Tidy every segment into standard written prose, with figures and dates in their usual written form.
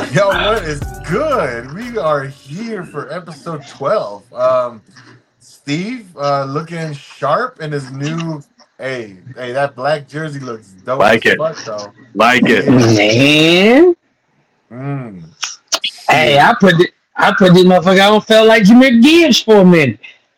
Yo, what is good? We are here for episode 12. Steve, looking sharp in his new. Hey, that black jersey looks dope Like as it. fuck, though. Like it. Man. Mm. Hey, Shit. I put this motherfucker on, felt like Jimmy Gibbs for a minute.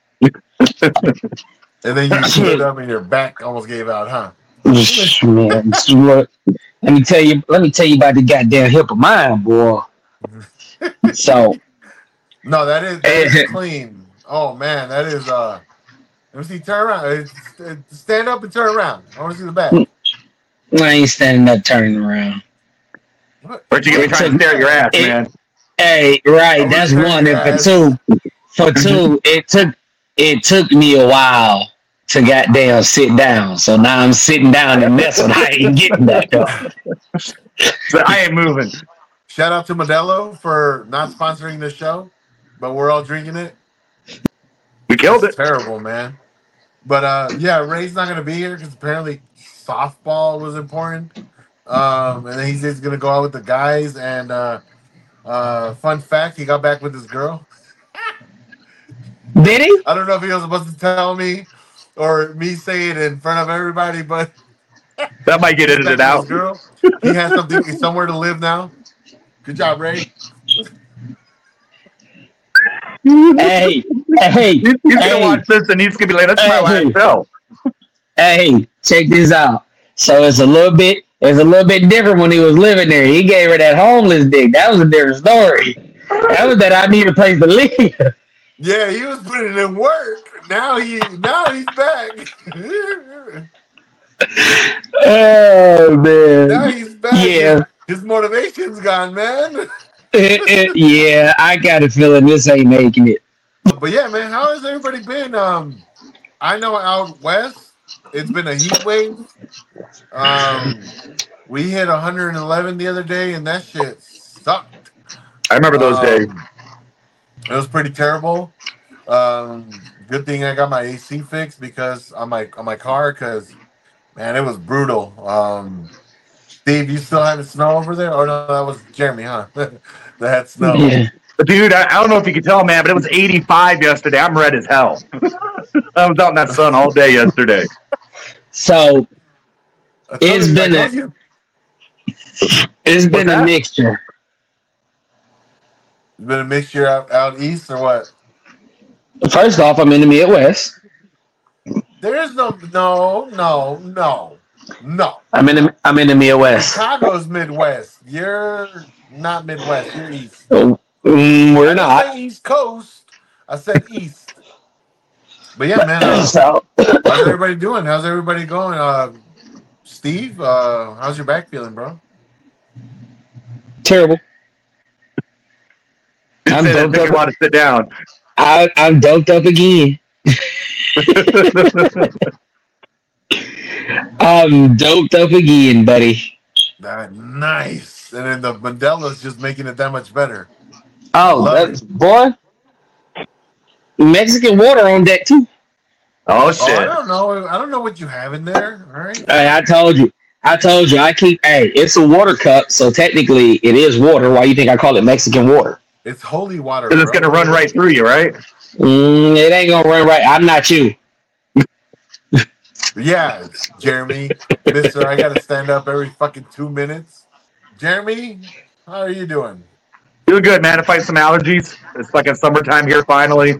And then you stood up and your back almost gave out, huh? Man, look, let me tell you about the goddamn hip of mine, boy. So No, that is clean. Oh man, that is. Let me see. Turn around. Stand up and turn around. I want to see the back. I ain't standing up turning around. What? Where'd you get me trying to stare at your ass, man? Hey, right, Oh, that's turn one. your And ass. for two, it took me a while to goddamn sit down. So now I'm sitting down and that's what I ain't getting back up. But I ain't moving. Shout out to Modelo for not sponsoring this show, but we're all drinking it. We killed It's it. terrible, man. But yeah, Ray's not gonna be here because apparently softball was important. And then he's just gonna go out with the guys. And fun fact, he got back with his girl. Did he? I don't know if he was supposed to tell me or me say it in front of everybody, but That might get he's back edited with out. his girl. He has somewhere to live now. Good job, Ray. Hey, He's gonna hey, watch this and he's gonna be like, "That's my hey. last show." hey, check this out. So it's a little bit different when he was living there. He gave her that homeless dick. That was a different story. That was that I need a place to live. Yeah, he was putting in work. Now he's back. Oh Now man. he's back. Yeah. His motivation's gone, man. Yeah, I got a feeling this ain't making it. But yeah, man, how has everybody been? I know out west, it's been a heat wave. We hit 111 the other day, and that shit sucked. I remember those days. It was pretty terrible. Good thing I got my AC fixed because on my car, because man, it was brutal. Steve, you still having snow over there? Oh no, that was Jeremy, huh? That had snow. Yeah. Dude, I don't know if you can tell, man, but it was 85 yesterday. I'm red as hell. I was out in that sun all day yesterday. So I told it's you, I been told you. it's been What's a that? mixture. It's been a mixture out east or what? First off, I'm in the Midwest. There is no. I'm in the Midwest. Chicago's Midwest. You're not Midwest. You're East. We're I didn't not. say East Coast. I said East. But yeah, man. So How's everybody doing? How's everybody going? Steve, how's your back feeling, bro? terrible. You I'm said that doped make you up. want to sit down. I'm doped up again. I'm doped up again, buddy. Nice. And then the Mandela's just making it that much better. Oh, Love that's, boy. Mexican water on deck too. Oh, Oh, shit. I don't know. I don't know what you have in there. All right. Hey, I told you. I keep. Hey, it's a water cup, so technically it is water. Why you think I call it Mexican water? It's holy water. Because it's bro. going to run right through you, right? It ain't gonna run right. I'm not you. Yeah, Jeremy, Mister, I gotta stand up every fucking 2 minutes. Jeremy, how are you doing? Doing good, man. To fight some allergies. It's fucking summertime here finally.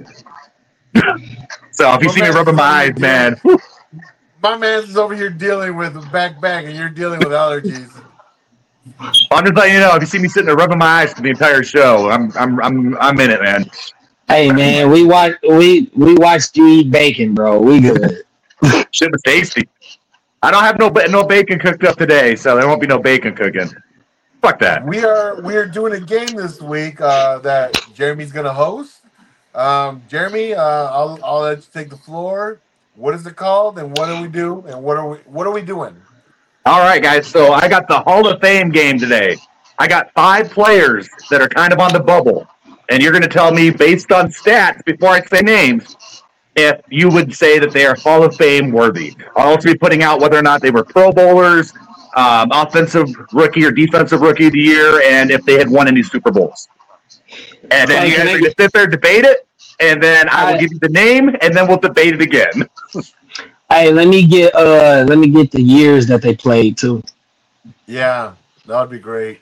So if you My see me man's rubbing my over eyes, here man. My man's over here dealing with back, and you're dealing with allergies. I'm just letting you know, if you see me sitting there rubbing my eyes for the entire show, I'm in it, man. Hey man, we watched you eat bacon, bro. We good. Shit was tasty. I don't have no bacon cooked up today, so there won't be no bacon cooking. Fuck that. We are doing a game this week that Jeremy's gonna host. Jeremy, I'll let you take the floor. What is it called, and what do we do, and what are we doing? All right, guys. So I got the Hall of Fame game today. I got 5 players that are kind of on the bubble, and you're going to tell me based on stats before I say names if you would say that they are Hall of Fame worthy. I'll also be putting out whether or not they were Pro Bowlers, offensive rookie or defensive rookie of the year, and if they had won any Super Bowls. And then you guys are going to sit there, debate it, and then I will give you the name, and then we'll debate it again. Hey, let me get the years that they played too. Yeah, that would be great.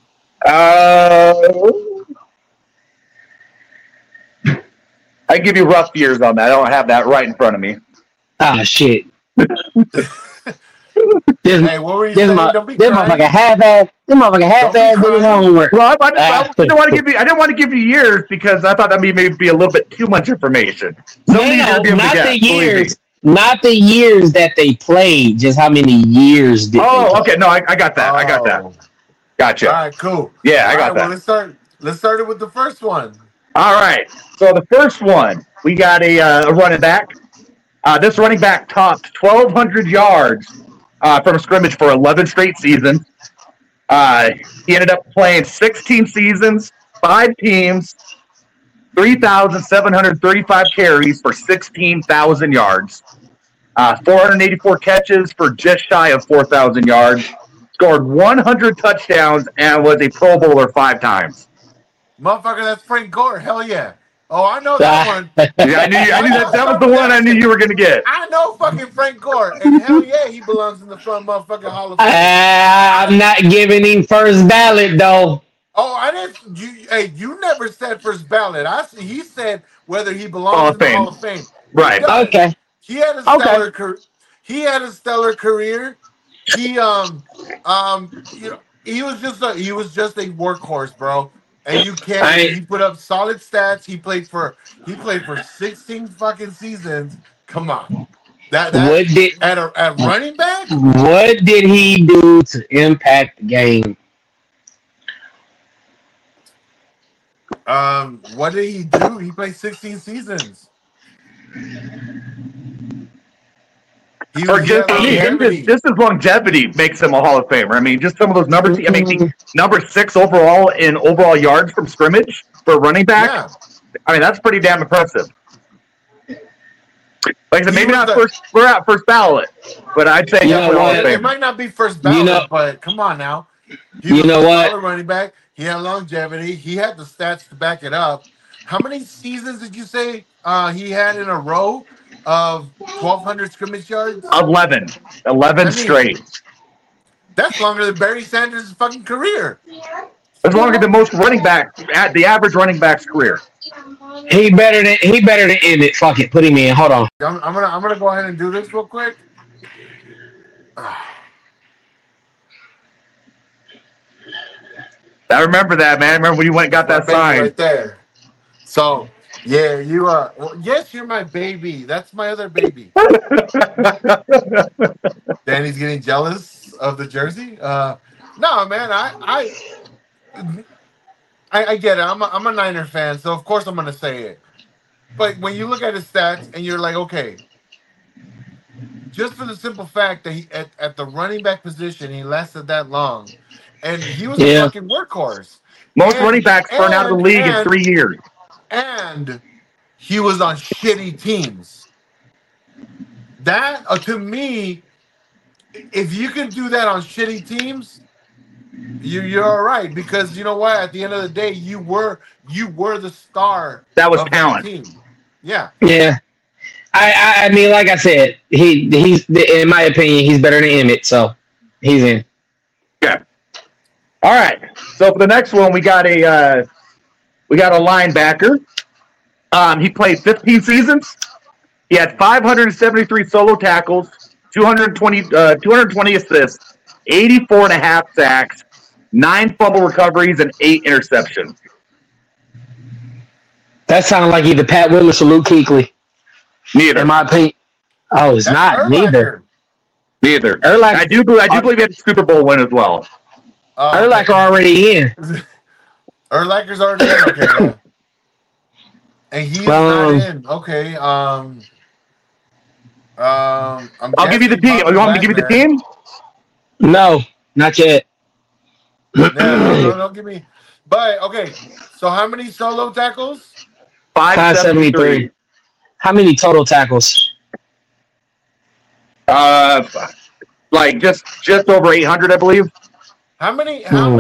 I give you rough years on that. I don't have that right in front of me. Ah, shit. Hey, what were you saying? Don't be This crying. motherfucker half-ass did his homework. Well, I didn't want to give you years because I thought that may be a little bit too much information. Not the years. Not the years that they played, just how many years did they play. Okay. No, I got that. I got that. Gotcha. All right, cool. Yeah, I got that. Well, let's start it with the first one. All right. So the first one, we got a running back. This running back topped 1,200 yards from scrimmage for 11 straight seasons. He ended up playing 16 seasons, 5 teams, 3,735 carries for 16,000 yards, 484 catches for just shy of 4,000 yards, scored 100 touchdowns, and was a Pro Bowler 5 times. Motherfucker, that's Frank Gore. Hell yeah. Oh, I know that one. Yeah, I knew that was the one I knew you were going to get. I know fucking Frank Gore. And hell yeah, he belongs in the front motherfucking Hall of Fame. I'm not giving him first ballot, though. Oh, I didn't. You never said first ballot. He said whether he belongs in the Hall of Fame. Right. Okay. He had a stellar career. He had a stellar career. He he was just a workhorse, bro. And you can't. He put up solid stats. He played for 16 fucking seasons. Come on. At running back? What did he do to impact the game? What did he do? He played 16 seasons. Just his longevity makes him a Hall of Famer. I mean, just some of those numbers. I mean, number 6 overall in overall yards from scrimmage for a running back. Yeah. I mean, that's pretty damn impressive. Like I said, maybe not first. We're at first ballot, but I'd say it might not be first ballot, but come on now. He was a running back. He had longevity. He had the stats to back it up. How many seasons did you say he had in a row of 1,200 scrimmage yards? 11 straight. That's longer than Barry Sanders' fucking career. That's longer than most running back at the average running back's career. He better than end it. Fuck it, put him in. Hold on. I'm gonna go ahead and do this real quick. I remember that, man. I remember when you went and got that sign right there. So yeah, yes, you're my baby. That's my other baby. Danny's getting jealous of the jersey. No, man, I get it. I'm a Niner fan, so of course I'm gonna say it. But when you look at his stats and you're like, okay, just for the simple fact that he at the running back position he lasted that long, and he was a fucking workhorse. Most running backs burn out of the league in 3 years. And he was on shitty teams. That, to me, if you can do that on shitty teams, you're all right. Because you know what? At the end of the day, you were the star. That was talent. That team. Yeah. Yeah. I mean, like I said, he's in my opinion, he's better than Emmett, so he's in. Yeah. All right. So for the next one, we got a linebacker. He played 15 seasons. He had 573 solo tackles, 220 assists, 84.5 sacks, 9 fumble recoveries, and 8 interceptions. That sounded like either Pat Willis or Luke Kuechly. Neither. In my opinion. Oh, it's not. Neither. Urlacher. I do believe he had a Super Bowl win as well. Urlacher already in. Urlacher's already in. Okay. And he's not in. Okay. I'll give you the team. You want me to give you the team? No, not yet. No, don't give me. But okay. So how many solo tackles? 573. How many total tackles? like just over 800, I believe. How many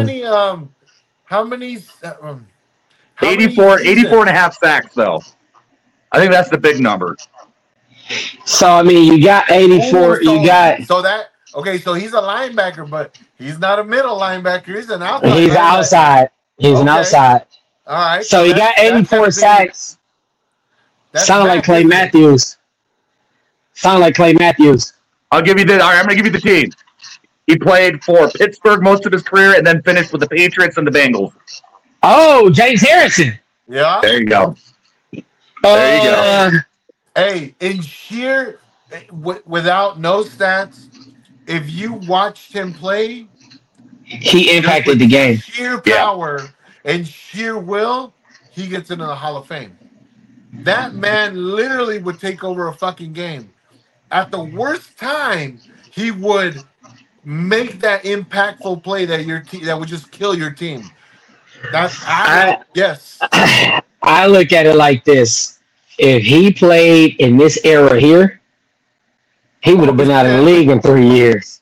84 seasons? and a half sacks, though. I think that's the big number. So I mean, you got 84. So You got so he's a linebacker, but he's not a middle linebacker. He's an outside. he's linebacker. outside. He's an Okay. outside. All right. So he got 84 sacks. Sound like Clay Matthews. Sound like Clay Matthews. I'll give you the. All right, I'm going to give you the team. He played for Pittsburgh most of his career, and then finished with the Patriots and the Bengals. Oh, James Harrison. Yeah. There you go. There you go. Hey, in sheer, without no stats, if you watched him play, He impacted the game. sheer power and sheer will, he gets into the Hall of Fame. That man literally would take over a fucking game. At the worst time, he would make that impactful play that that would just kill your team. Yes. I look at it like this. If he played in this era here, he would have been out of the league in 3 years.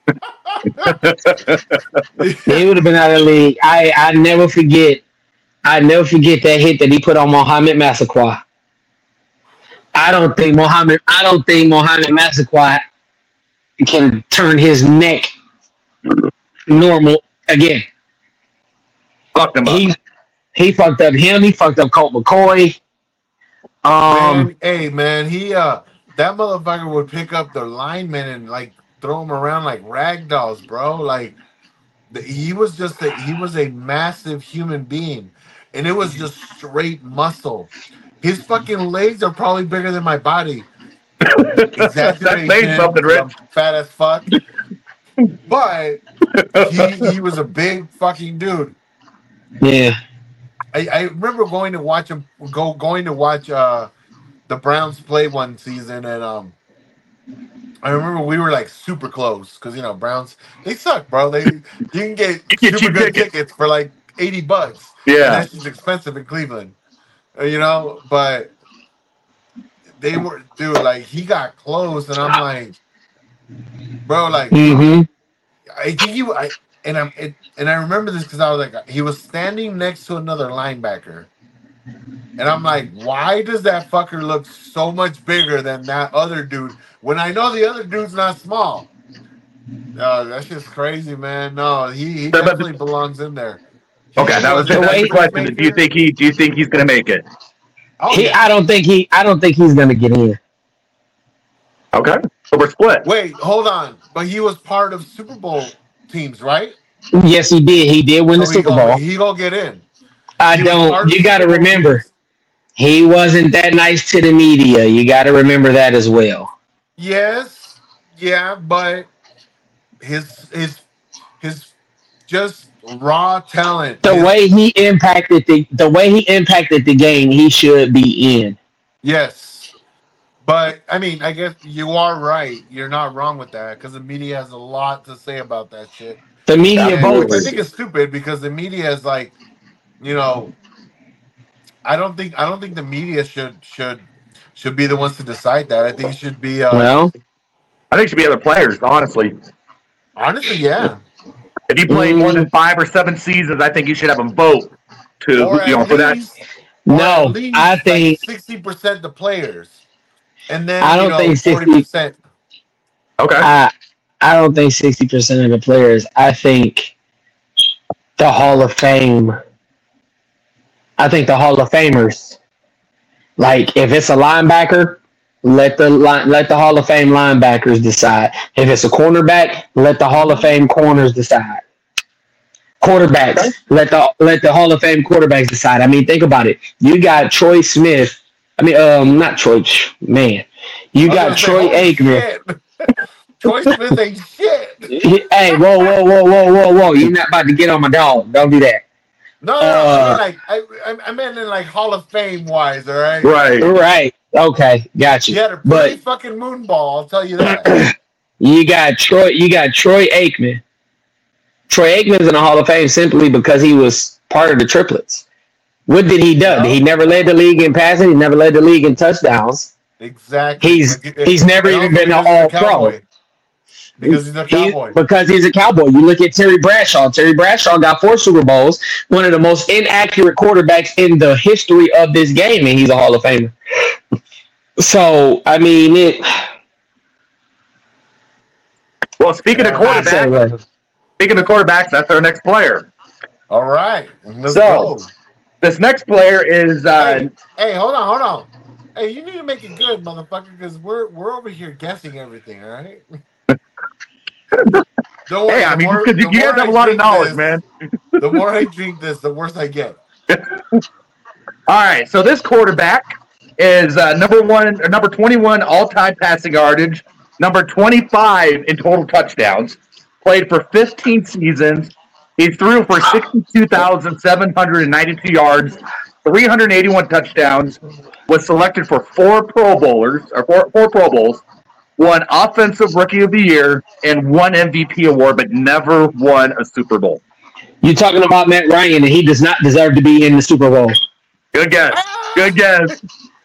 He would have been out of the league. I never forget that hit that he put on Mohamed Massaquoi. I don't think Mohamed Massaquoi can turn his neck normal again. Fucked him up. He fucked up him. He fucked up Colt McCoy. Man, he that motherfucker would pick up the linemen and like throw them around like rag dolls, bro. Like he was a massive human being, and it was just straight muscle. His fucking legs are probably bigger than my body. That's saying something, Rich. I'm fat as fuck. But he was a big fucking dude. Yeah. I remember going to watch the Browns play one season, and I remember we were like super close because Browns, they suck, bro. You can get super good tickets for like $80. Yeah, and that's just expensive in Cleveland, But they were, dude. Like he got close, and I'm like, bro, like I think and I remember this because I was like, he was standing next to another linebacker. And I'm like, why does that fucker look so much bigger than that other dude when I know the other dude's not small? No, that's just crazy, man. No, he definitely belongs in there. Okay, that's the question. Do you think he's gonna make it? Oh, yeah. I don't think he's gonna get in. Okay, so we're split. Wait, hold on. But he was part of Super Bowl teams, right? Yes, he did. He did win the Super Bowl. He gonna get in. You got to remember, he wasn't that nice to the media. You got to remember that as well. Yes, yeah, but his just raw talent. The way he impacted the game, he should be in. Yes, but I mean, I guess you are right. You're not wrong with that because the media has a lot to say about that shit. The media votes. I think it's stupid because the media is like, I don't think the media should be the ones to decide that. I think it should be. I think it should be other players. Honestly, yeah. If you play more than 5 or 7 seasons, I think you should have a vote for that. No, I think 60% the players, and then I don't think 40%. Okay. I don't think 60% of the players. I think the Hall of Fame. I think the Hall of Famers. Like if it's a linebacker, let the Hall of Fame linebackers decide. If it's a cornerback, let the Hall of Fame corners decide. Quarterbacks, okay. let the Hall of Fame quarterbacks decide. I mean, think about it. You got Troy Smith. I mean, not Troy. Man, you got Troy Aikman. Troy Smith ain't shit. Hey, whoa! You're not about to get on my dog. Don't do that. No, I meant in like Hall of Fame wise, all right? Right. Okay, got you. He had a pretty fucking moon ball, I'll tell you that. You got Troy Aikman. Troy Aikman's in the Hall of Fame simply because he was part of the triplets. What did he do? He never led the league in passing. He never led the league in touchdowns. Exactly. He's never even been an All-Pro. Because he's a cowboy. Because he's a cowboy. You look at Terry Bradshaw. Terry Bradshaw got 4 Super Bowls, one of the most inaccurate quarterbacks in the history of this game, and he's a Hall of Famer. So, I mean, Well, speaking of quarterbacks, that's our next player. All right. Let's go. This next player is. Hey, hold on. Hey, you need to make it good, motherfucker, because we're over here guessing everything, all right? Don't worry. Hey, I mean, you guys have a lot of knowledge, man. The more I drink this, the worse I get. All right, so this quarterback is number 21 all-time passing yardage, number 25 in total touchdowns, played for 15 seasons. He threw for 62,792 yards, 381 touchdowns, was selected for 4 Pro Bowls, won Offensive Rookie of the Year, and 1 MVP award, but never won a Super Bowl. you're talking about Matt Ryan, and he does not deserve to be in the Super Bowl. Good guess. Good guess.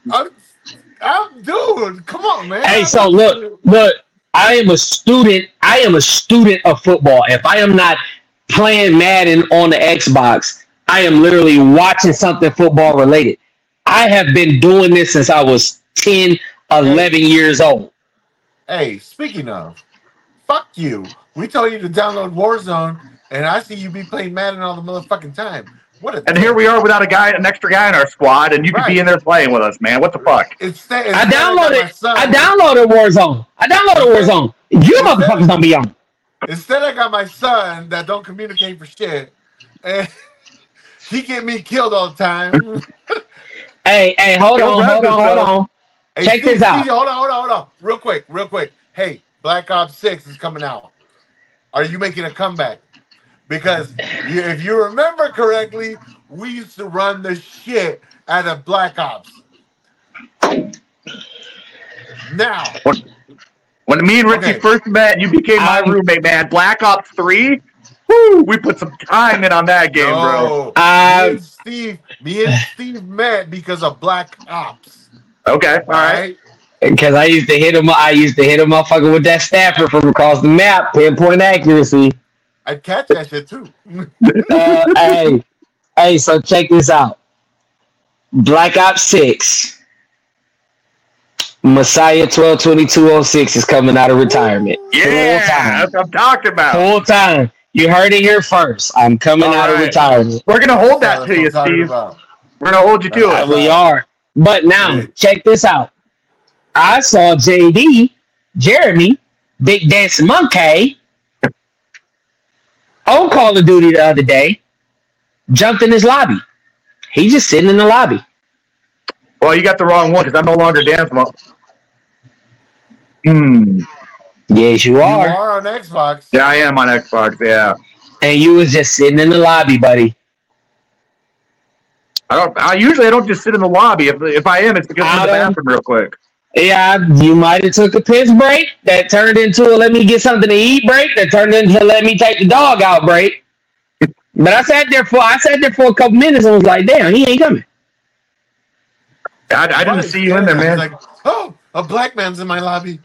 Dude, come on, man. Hey, so look, I am a student of football. If I am not playing Madden on the Xbox, I am literally watching something football related. I have been doing this since I was 10, 11 years old. Hey, speaking of, fuck you. We told you to download Warzone, and I see you be playing Madden all the motherfucking time. And here we are without an extra guy in our squad, and you could be in there playing with us, man. What the fuck? I downloaded Warzone. You motherfuckers don't be on. Instead, I got my son that don't communicate for shit, and he get me killed all the time. Hey, hold on. Hey, Check this out. Hold on. Real quick. Hey, Black Ops 6 is coming out. Are you making a comeback? Because if you remember correctly, we used to run the shit out of Black Ops. Now, when me and Richie first met, you became my roommate, man. Black Ops 3, woo, we put some time in on that game, bro. Me and Steve met because of Black Ops. Okay, all right. Because I used to hit him motherfucker with that Stafford from across the map, pinpoint accuracy. I'd catch that shit too. Hey, so check this out. Black Ops 6. Messiah 122206 is coming out of retirement. Yeah, that's what I'm talking about. Full time. You heard it here first. I'm coming out of retirement. We're going to hold that to you, Steve. We're going to hold you to it. We are. But now, check this out. I saw Jeremy, Big Dancing Monkey, on Call of Duty the other day, jumped in his lobby. He's just sitting in the lobby. Well, you got the wrong one because I'm no longer dancing. Yes, you are. You are on Xbox. Yeah, I am on Xbox, yeah. And you was just sitting in the lobby, buddy. I usually don't just sit in the lobby. If I am, it's because I'm in the bathroom real quick. Yeah, you might have took a piss break that turned into a let me get something to eat break that turned into let me take the dog out break. But I sat there for a couple minutes and was like, damn, he ain't coming. I didn't see you in there, man. Like, oh, a black man's in my lobby.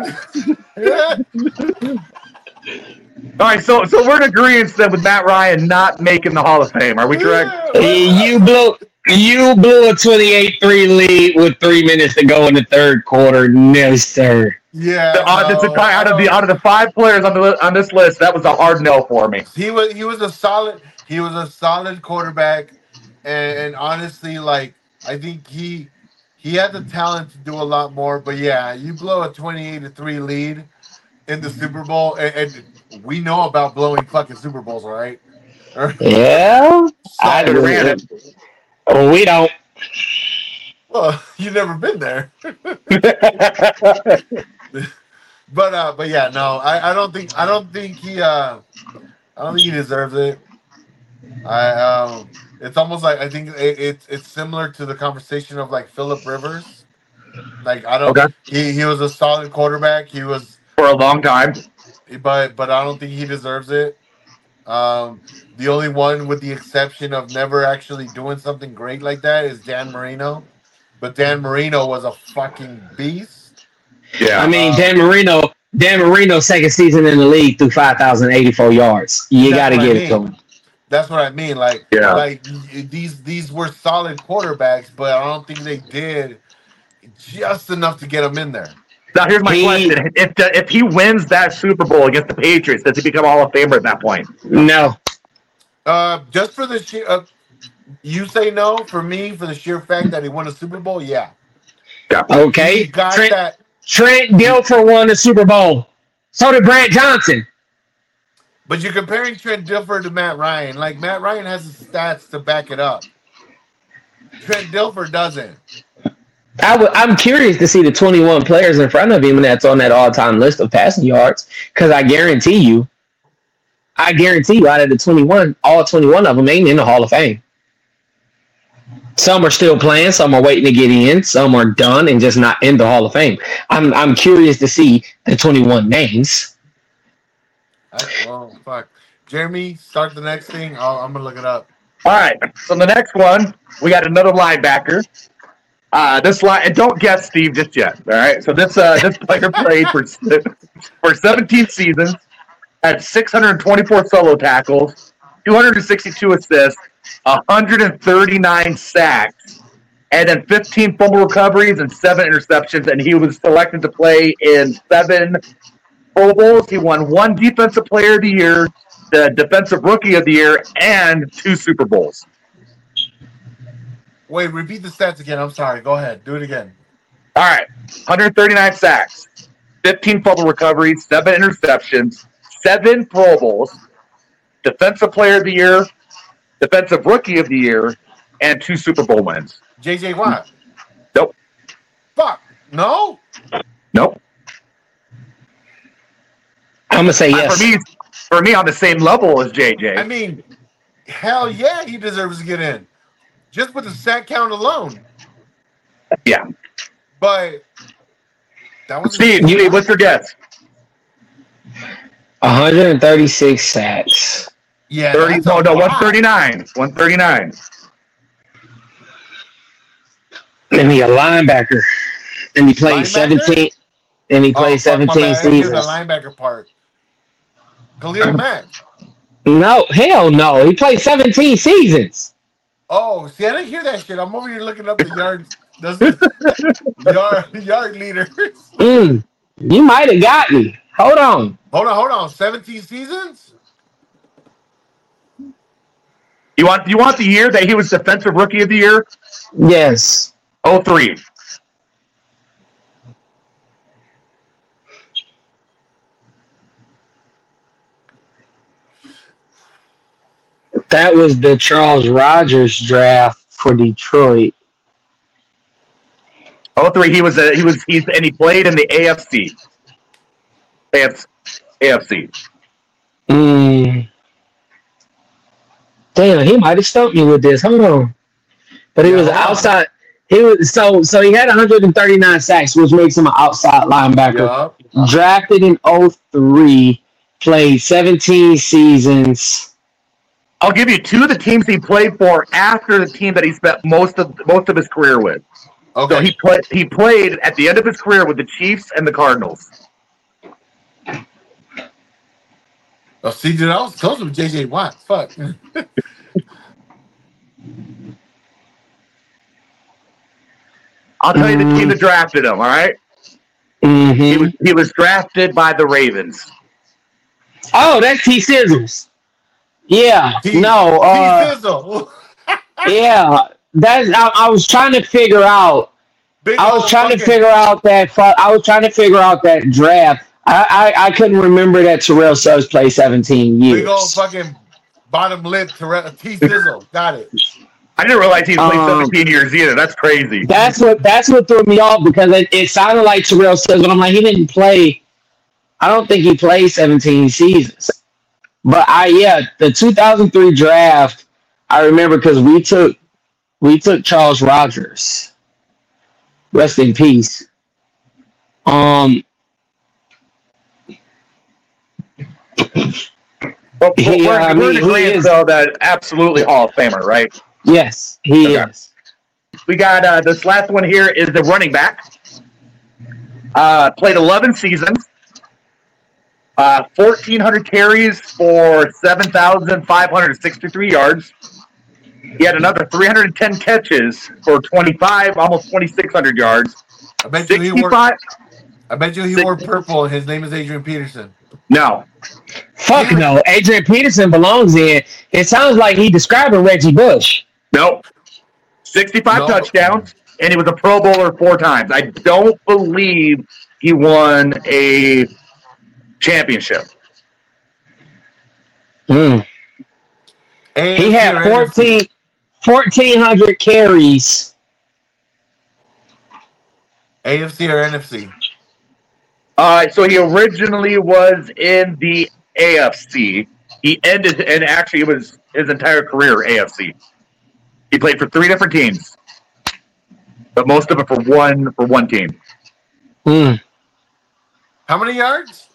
All right, so we're in agreement then with Matt Ryan not making the Hall of Fame. Are we correct? You blew a 28-3 lead with 3 minutes to go in the third quarter. No, sir. Yeah. Out of the 5 players on this list, that was a hard no for me. He was a solid quarterback, and honestly, like I think he had the talent to do a lot more. But yeah, you blow a 28-3 lead in the Super Bowl, and we know about blowing fucking Super Bowls, all right? Yeah, I ran it. Oh, we don't. Well, you've never been there. But yeah, no, I don't think he deserves it. It's almost like I think it's similar to the conversation of like Phillip Rivers. Like he was a solid quarterback. He was for a long time, but I don't think he deserves it. The only one with the exception of never actually doing something great like that is Dan Marino. But Dan Marino was a fucking beast. Yeah. I mean, Dan Marino Dan Marino's second season in the league threw 5,084 yards. You got to give it to him. That's what I mean. Like these were solid quarterbacks, but I don't think they did just enough to get them in there. Now, here's my question: if he wins that Super Bowl against the Patriots, does he become a Hall of Famer at that point? No. Just for the sheer, you say no. For me, for the sheer fact that he won a Super Bowl, yeah. Okay. Trent Dilfer won the Super Bowl. So did Brad Johnson. But you're comparing Trent Dilfer to Matt Ryan. Like, Matt Ryan has the stats to back it up. Trent Dilfer doesn't. I'm curious to see the 21 players in front of him that's on that all-time list of passing yards, because I guarantee you, out of the 21, all 21 of them ain't in the Hall of Fame. Some are still playing, some are waiting to get in, some are done and just not in the Hall of Fame. I'm curious to see the 21 names. Well, fuck. Jeremy, start the next thing. I'm going to look it up. All right. So the next one, we got another linebacker. This line, and don't guess Steve just yet. All right. So this player played for 17 seasons, had 624 solo tackles, 262 assists, 139 sacks, and then 15 fumble recoveries and 7 interceptions. And he was selected to play in 7 Pro Bowls. He won 1 Defensive Player of the Year, the Defensive Rookie of the Year, and 2 Super Bowls. Wait, repeat the stats again. I'm sorry. Go ahead. Do it again. All right. 139 sacks, 15 fumble recoveries, 7 interceptions, 7 Pro Bowls, Defensive Player of the Year, Defensive Rookie of the Year, and 2 Super Bowl wins. J.J. Watt? Nope. Fuck. No? Nope. I'm going to say yes. For me, on the same level as JJ. I mean, hell yeah, he deserves to get in. Just with the sack count alone. Yeah. But that was Steve, what's your guess? 136 sacks. Yeah. 139. 139. And he a linebacker. And he played 17. And he played 17 seasons. The linebacker part. Khalil Mack. No, hell no. He played 17 seasons. Oh, see, I didn't hear that shit. I'm over here looking up the yards. Yard leaders. You might have got me. Hold on. 17 seasons? You want the year that he was Defensive Rookie of the Year? Yes. 03. That was the Charles Rogers draft for Detroit. 03. He played in the AFC. AFC. Damn, he might have stumped me with this. Hold on. But he was outside. He was so he had 139 sacks, which makes him an outside linebacker. Yeah. Drafted in 03, played 17 seasons. I'll give you 2 of the teams he played for after the team that he spent most of his career with. Okay. So he played at the end of his career with the Chiefs and the Cardinals. Oh, see, dude, I was close with J.J. Watt. Fuck. I'll tell you the team that drafted him, all right? Mm-hmm. He was drafted by the Ravens. Oh, that's T. Scissors. Yeah. No. Yeah. That's. I was trying to figure out. I was trying to figure out that draft. I couldn't remember that Terrell Suggs played 17 years. Big old fucking bottom lip Terrell T. Sizzle. Got it. I didn't realize he played 17 years either. That's crazy. That's what threw me off, because it sounded like Terrell Suggs, but I'm like, he didn't play. I don't think he played 17 seasons. But the 2003 draft, I remember because we took Charles Rogers. Rest in peace. We're in agreement, though, that absolutely Hall of Famer, right? Yes, he is. We got this last one here is the running back. Played 11 seasons, 1,400 carries for 7,563 yards. He had another 310 catches for 25, almost 2,600 yards. I bet you he wore. 65. I bet you he wore purple. His name is Adrian Peterson. No. Fuck no. Adrian Peterson belongs in. It sounds like he describing Reggie Bush. Nope. 65 touchdowns, and he was a Pro Bowler 4 times. I don't believe he won a championship. He had 1,400 carries. AFC or NFC? So he originally was in the AFC. He ended, and actually it was his entire career AFC. He played for 3 different teams, but most of it for one team. How many yards?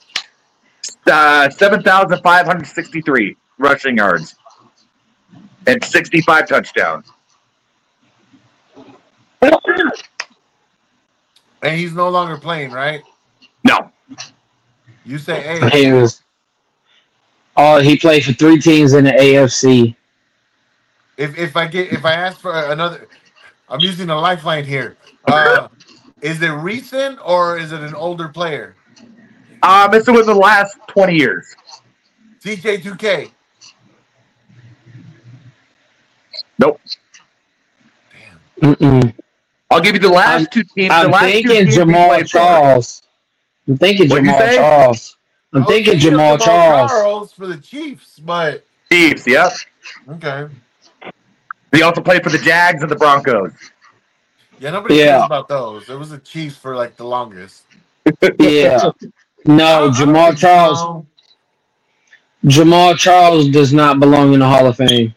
7,563 rushing yards and 65 touchdowns. And he's no longer playing, right? No. You say A. He played for 3 teams in the AFC. If I ask for another, I'm using a lifeline here. Is it recent or is it an older player? It's within the last 20 years. CJ2K. Nope. Mm-mm. I'll give you the last 2 teams. I'm thinking Jamal Charles. I'm thinking Jamal Charles. I'm thinking Jamal Charles for the Chiefs, but Chiefs, yep. Okay. He also played for the Jags and the Broncos. Yeah, nobody cares about those. It was the Chiefs for like the longest. Yeah. No, Jamal Charles. Jamal Charles does not belong in the Hall of Fame.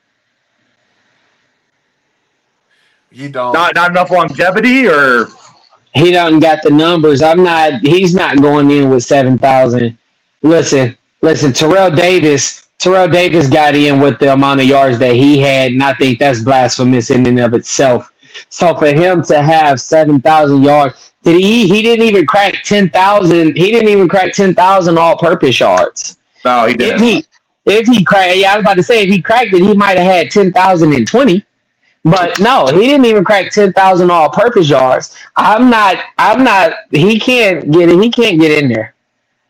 He don't. Not enough longevity, or he doesn't got the numbers. He's not going in with 7,000. Listen. Terrell Davis got in with the amount of yards that he had, and I think that's blasphemous in and of itself. So for him to have 7,000 yards, he didn't even crack 10,000. He didn't even crack 10,000 all-purpose yards. No, he didn't. If he cracked, I was about to say if he cracked it, he might have had 10,020. But no, he didn't even crack 10,000 all-purpose yards. I'm not. He can't get in. He can't get in there.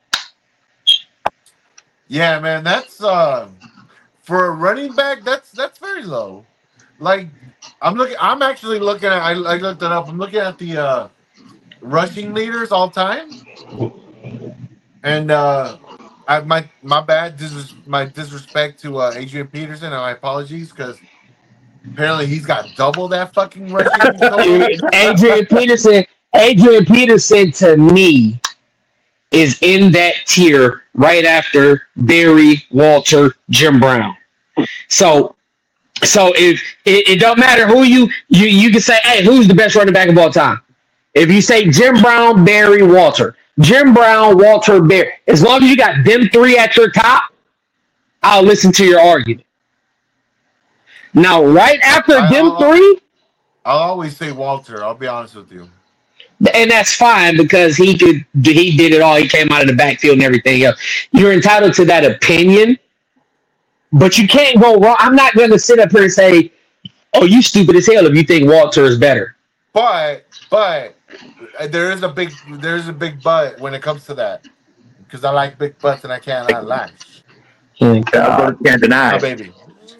Yeah, man, that's for a running back. That's very low. Like I'm actually looking at. I looked it up. I'm looking at the rushing leaders all time, and my bad. My disrespect to Adrian Peterson, and my apologies because. Apparently, he's got double that fucking rushing. Adrian Peterson to me is in that tier right after Barry, Walter, Jim Brown. So if it don't matter who you can say, hey, who's the best running back of all time? If you say Jim Brown, Barry, Walter, Jim Brown, Walter, Barry, as long as you got them 3 at your top, I'll listen to your argument. Now, right after them 3, I'll always say Walter. I'll be honest with you, and that's fine because he did it all. He came out of the backfield and everything else. You're entitled to that opinion, but you can't go wrong. I'm not going to sit up here and say, "Oh, you stupid as hell" if you think Walter is better. But there is a big but when it comes to that because I like big butts and I can't lie. Can't deny, oh, baby.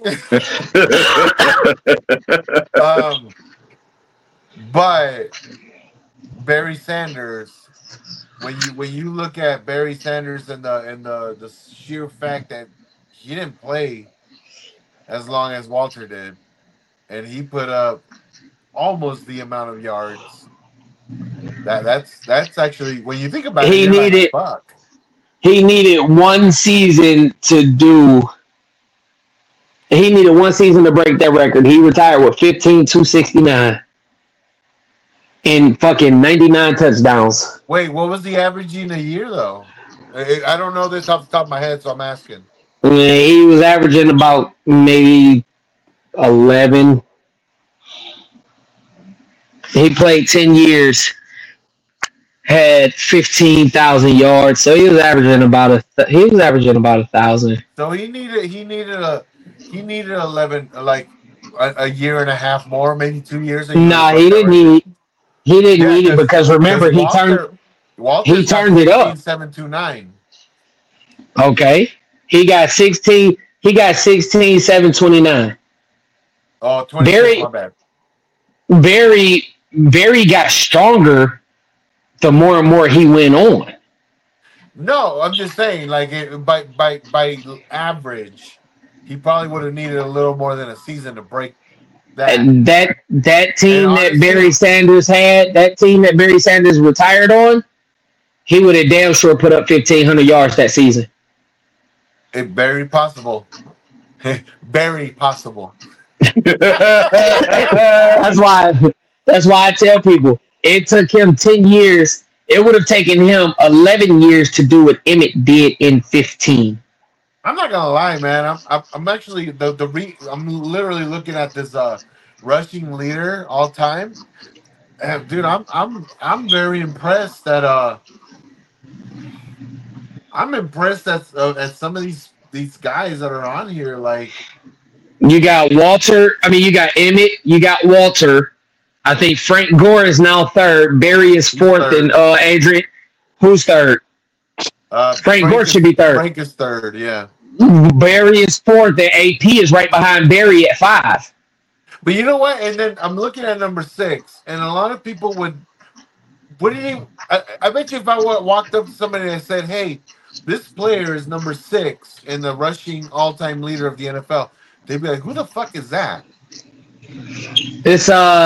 But Barry Sanders, when you look at Barry Sanders and the sheer fact that he didn't play as long as Walter did, and he put up almost the amount of yards. That's actually when you think about it. He needed one season to do. He needed one season to break that record. He retired with 15,269 and fucking 99 touchdowns. Wait, what was the average in a year though? I don't know this off the top of my head, so I'm asking. He was averaging about maybe 11. He played 10 years. had 15,000 yards, so he was averaging about 1,000. So he needed 11 like a year and a half more, maybe 2 years. No, he didn't need it because remember he turned it up. 729. Okay, he got 16. He got 16,729. Oh, 26, my bad. Very got stronger the more and more he went on. No, I'm just saying, like by average, he probably would have needed a little more than a season to break that. And that team that Barry Sanders had, that team that Barry Sanders retired on, he would have damn sure put up 1,500 yards that season. It's very possible. Very possible. That's why I tell people it took him 10 years. It would have taken him 11 years to do what Emmett did in 15. I'm not gonna lie, man. I'm actually I'm literally looking at this rushing leader all time, and dude, I'm very impressed that I'm impressed at some of these guys that are on here. Like you got Walter. I mean, you got Emmett. You got Walter. I think Frank Gore is now third. Barry is fourth, and Adrian, who's third? Frank Gore should be third. Frank is third. Yeah. Barry is fourth. The AP is right behind Barry at 5. But you know what? And then I'm looking at number 6, and a lot of people would. What do you? I bet you if I walked up to somebody and said, "Hey, this player is number 6 in the rushing all-time leader of the NFL," they'd be like, "Who the fuck is that?" It's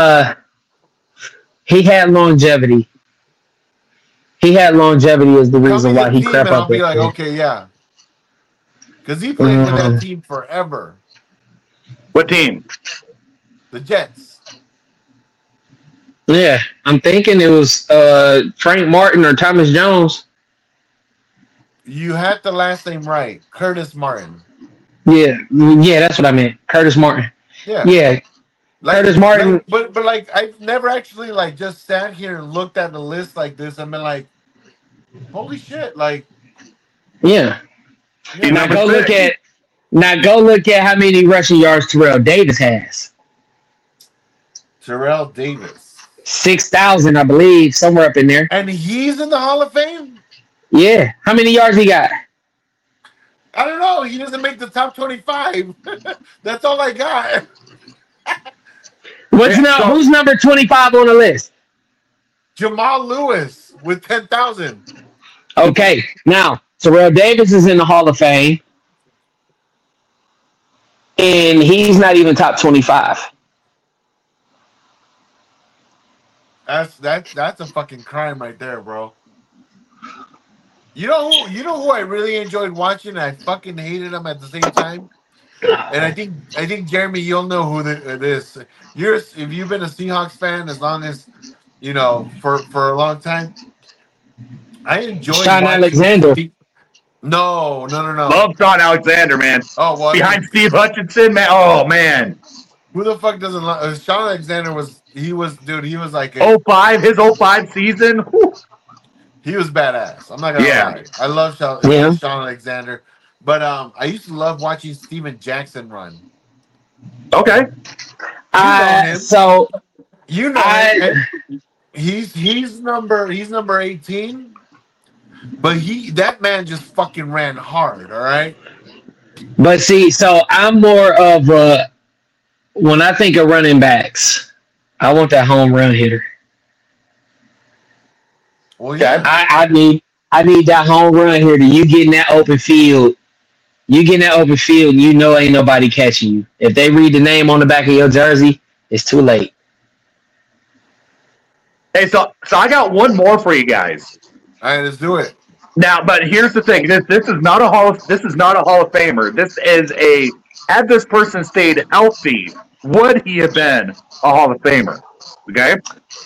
he had longevity. He had longevity is the reason why he crept up. I'll be like, okay, yeah, because he played with that team forever. What team? The Jets. Yeah, I'm thinking it was Frank Martin or Thomas Jones. You had the last name right, Curtis Martin. Yeah, that's what I meant, Curtis Martin. Yeah. Like, Curtis Martin. But like I've never actually like just sat here and looked at the list like this and been like, holy shit, like. Yeah. Now go look at how many rushing yards Terrell Davis has. Terrell Davis. 6,000, I believe, somewhere up in there. And he's in the Hall of Fame? Yeah. How many yards he got? I don't know. He doesn't make the top 25. That's all I got. Who's number 25 on the list? Jamal Lewis with 10,000. Okay. Now, Terrell Davis is in the Hall of Fame. And he's not even top 25. That's a fucking crime right there, bro. You know who I really enjoyed watching and I fucking hated him at the same time? And I think Jeremy, you'll know who it is. If you've been a Seahawks fan as long as for a long time, I enjoyed Shaun Alexander. No. Love Shaun Alexander, man. Oh, well, behind Steve Hutchinson, man. Oh man. Who the fuck doesn't love Shaun Alexander? He was like 05, his 05 season. Whew. He was badass. I'm not gonna lie. I love Shaun Alexander. But I used to love watching Steven Jackson run. Okay. So he's number 18. But that man just fucking ran hard, all right? But see, so I'm more of when I think of running backs, I want that home run hitter. Well, yeah. I need that home run hitter. You get in that open field. And you know ain't nobody catching you. If they read the name on the back of your jersey, it's too late. Hey, so I got one more for you guys. All right, let's do it. Now, but here's the thing: this is not a Hall of Famer. This is had this person stayed healthy, would he have been a Hall of Famer? Okay.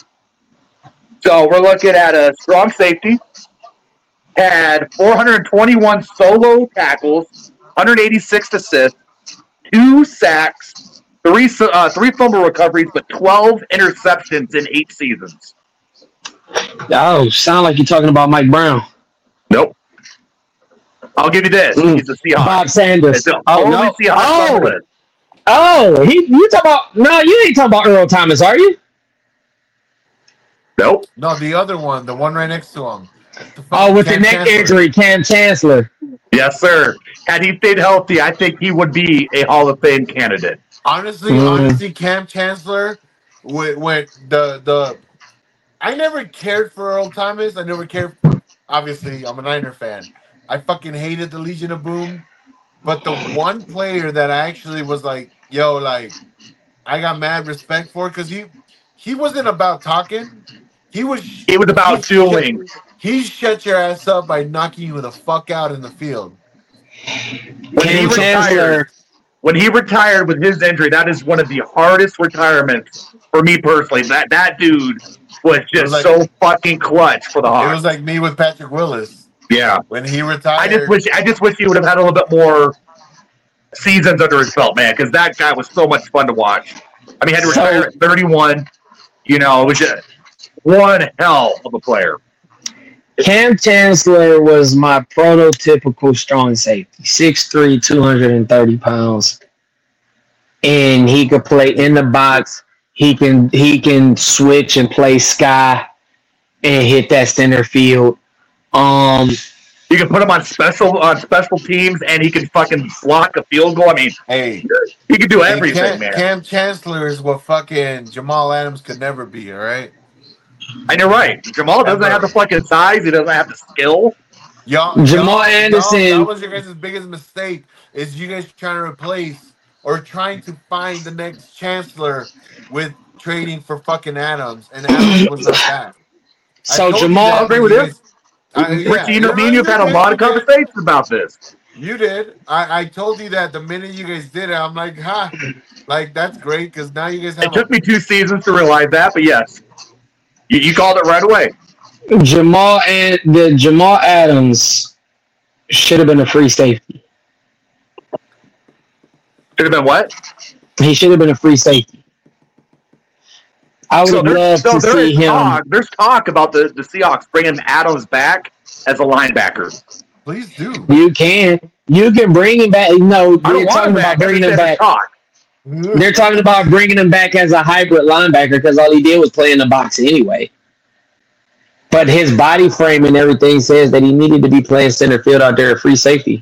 So we're looking at a strong safety. Had 421 solo tackles, 186 assists, 2 sacks, 3 fumble recoveries, but 12 interceptions in 8 seasons. Oh, sound like you're talking about Mike Brown. Nope. I'll give you this. He's a Seahawk. Bob Sanders. It's the Oh, only no. Seahawks on the list. Oh, you talking about? No, you ain't talking about Earl Thomas, are you? Nope. No, the other one, the one right next to him. Oh, with Cam the neck Chancellor. injury, Cam Chancellor. Yes, sir. Had he stayed healthy, I think he would be a Hall of Fame candidate. Honestly, Cam Chancellor with the. I never cared for Earl Thomas. I never cared. Obviously, I'm a Niner fan. I fucking hated the Legion of Boom. But the one player that I actually was like, yo, like, I got mad respect for, because he wasn't about talking. He was about doing. He shut your ass up by knocking you the fuck out in the field. When he retired with his injury, that is one of the hardest retirements for me personally. That dude was just so fucking clutch for the Hawks. It was like me with Patrick Willis. Yeah. When he retired. I just wish he would have had a little bit more seasons under his belt, man, because that guy was so much fun to watch. I mean, he had to retire at 31. You know, it was just one hell of a player. Cam Chancellor was my prototypical strong safety. 6'3", 230 pounds. And he could play in the box. He can switch and play sky and hit that center field. You can put him on special teams, and he can fucking block a field goal. I mean, he can do everything, man. Cam Chancellor is what fucking Jamal Adams could never be. All right. And you're right. Jamal doesn't have the fucking size. He doesn't have the skill. Jamal Anderson. That was your guys' biggest mistake. Is you guys trying to replace or trying to find the next Chancellor with trading for fucking Adams, and Adams was not that. So Jamal, I agree with him. Richie, me and you've had a lot of conversations about this. You did. I told you that the minute you guys did it, I'm like, like that's great because now you guys have. It took me 2 seasons to realize that, but yes, you called it right away. Jamal Adams should have been a free safety. Should have been what? He should have been a free safety. I would love to see him. There's talk about the Seahawks bringing Adams back as a linebacker. Please do. You can bring him back. No, they're talking about bringing him back. They're talking about bringing him back as a hybrid linebacker because all he did was play in the box anyway. But his body frame and everything says that he needed to be playing center field out there at free safety.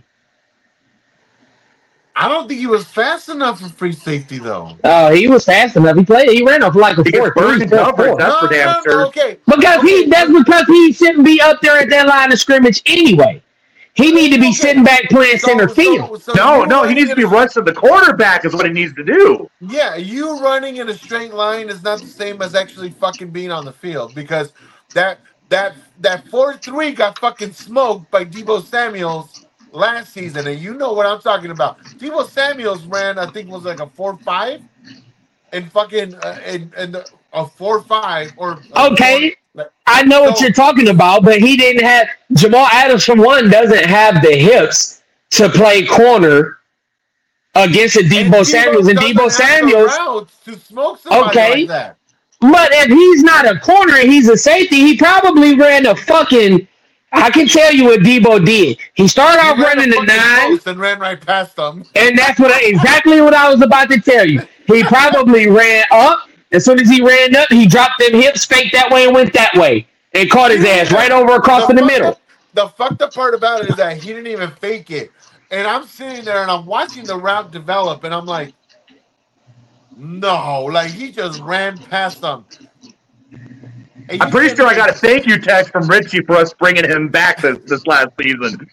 I don't think he was fast enough for free safety, though. Oh, he was fast enough. He ran off like a 4.3. That's for damn sure. Okay. That's because he shouldn't be up there at that line of scrimmage anyway. He need to be sitting back playing center field. No, he needs to be rushing the quarterback is what he needs to do. Yeah, you running in a straight line is not the same as actually fucking being on the field because that 4-3 got fucking smoked by Deebo Samuels last season, and you know what I'm talking about. Deebo Samuels ran, I think, was like a 4.5, and fucking and a 4.5 or okay. I know what you're talking about, but he didn't have Jamal Adams. For one, doesn't have the hips to play corner against a Deebo Samuels, and Deebo Samuels to smoke somebody like that. But if he's not a corner and he's a safety, he probably ran a fucking. I can tell you what Deebo did. He started off running the 9 and ran right past them. And that's exactly what I was about to tell you. He probably ran up. As soon as he ran up, he dropped them hips, faked that way, and went that way, and caught his ass right over across in the middle. The fucked up part about it is that he didn't even fake it. And I'm sitting there and I'm watching the route develop, and I'm like, no, like he just ran past them. I'm pretty sure I got a thank you text from Richie for us bringing him back this last season.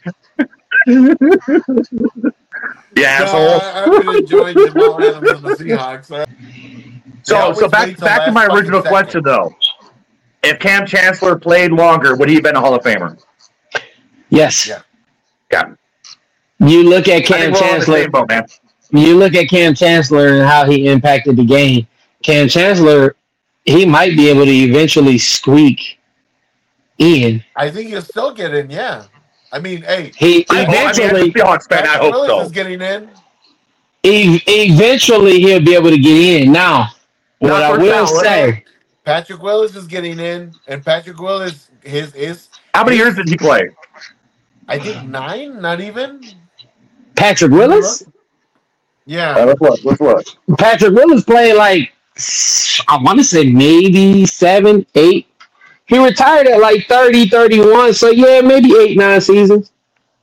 Yeah, asshole. I've been enjoying Jamal Adams and the Seahawks. So back to my original question, though. If Cam Chancellor played longer, would he have been a Hall of Famer? Yes. Yeah. You look at Cam Chancellor. You look at Cam Chancellor and how he impacted the game. Cam Chancellor, he might be able to eventually squeak in. I think he'll still get in. Yeah. I mean, hey, he eventually. I hope so. Is getting in. Eventually, he'll be able to get in. Now, what I will say, Patrick Willis is getting in, and Patrick Willis How many years did he play? I think 9, not even. Patrick Willis? Yeah. Let's look. Patrick Willis played like, I want to say maybe 7, 8. He retired at like 30, 31. So yeah, maybe 8, 9 seasons.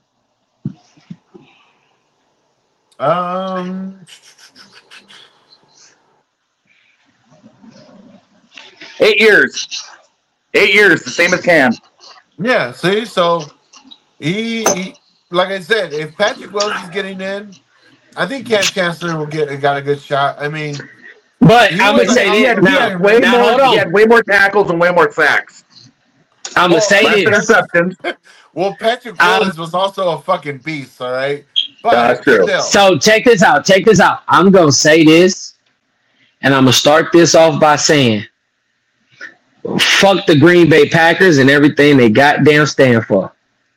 8 years. 8 years, the same as Cam. Yeah, see, so he like I said, if Patrick Willis is getting in, I think Cam Chancellor got a good shot. I mean, but I'm gonna say he this had now. He had way more tackles and way more sacks. I'm gonna say this. Interceptions. Well, Patrick Willis was also a fucking beast, all right? But that's true. still. So check this out. Check this out. I'm gonna say this, and I'm gonna start this off by saying, fuck the Green Bay Packers and everything they goddamn stand for.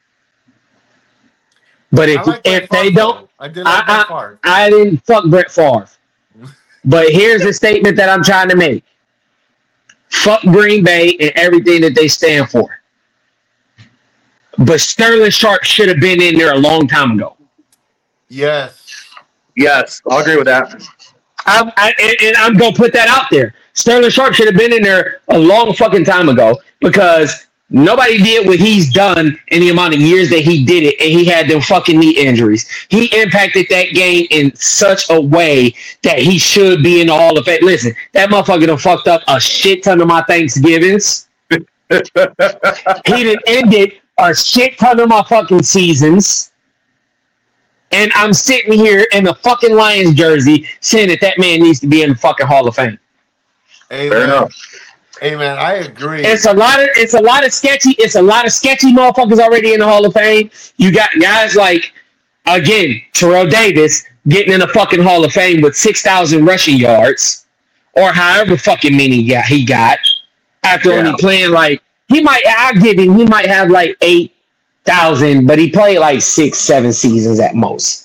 But if they don't, I did like Brett Favre. I didn't fuck Brett Favre. But here's the statement that I'm trying to make. Fuck Green Bay and everything that they stand for. But Sterling Sharp should have been in there a long time ago. Yes, I'll agree with that. And I'm going to put that out there. Sterling Sharp should have been in there a long fucking time ago because nobody did what he's done in the amount of years that he did it, and he had them fucking knee injuries. He impacted that game in such a way that he should be in the Hall of Fame. Listen, that motherfucker done fucked up a shit ton of my Thanksgivings. He done ended a shit ton of my fucking seasons. And I'm sitting here in the fucking Lions jersey saying that man needs to be in the fucking Hall of Fame. Fair enough. Hey man, I agree. It's a lot of sketchy motherfuckers already in the Hall of Fame. You got guys like, again, Terrell Davis getting in the fucking Hall of Fame with 6,000 rushing yards, or however fucking many he got after only playing like he might have like 8,000, but he played like 6, 7 seasons at most.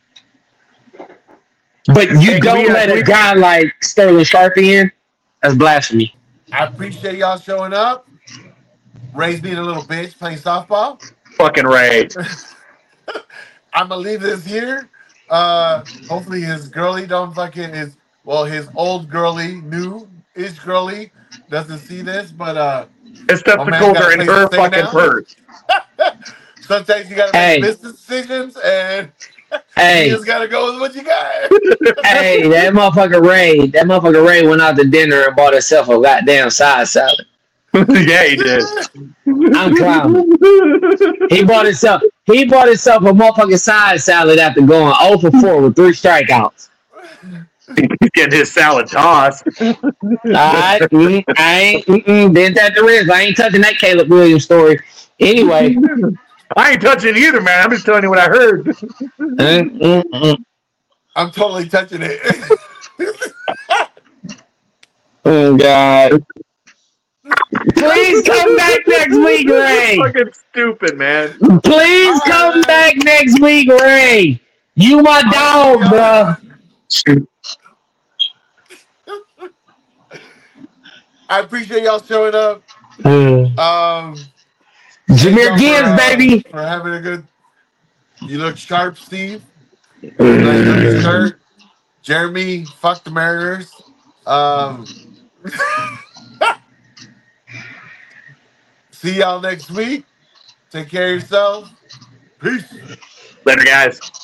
But you don't let a guy like Sterling Sharp in. That's blasphemy. I appreciate y'all showing up. Ray's being a little bitch playing softball. Fucking Ray. I'm gonna leave this here. Hopefully his girly don't fucking his old girly, new-ish girly doesn't see this, but it's testicles in her fucking purse. Sometimes you gotta make business decisions, and you just gotta go with what you got. Hey, that motherfucker Ray went out to dinner and bought himself a goddamn side salad. Yeah, he did. I'm clowning. He bought himself a motherfucking side salad after going 0 for 4 with 3 strikeouts. He's getting his salad tossed. I ain't didn't touch the wrist. I ain't touching that Caleb Williams story. Anyway. I ain't touching it either, man. I'm just telling you what I heard. I'm totally touching it. Oh God! Please come back next week, Ray. Fucking stupid, man. Please come back next week, Ray. You my dog, bro. I appreciate y'all showing up. Jameer Gibbs, baby. For having a good. You look sharp, Steve. Nice looking shirt. Jeremy, fuck the Mariners. See y'all next week. Take care of yourself. Peace. Later, guys.